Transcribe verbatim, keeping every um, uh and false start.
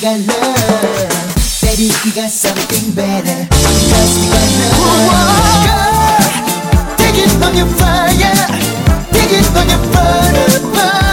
got love. Baby, we got something better. Because we got love. Girl, take it on your fire. Take it on your fire.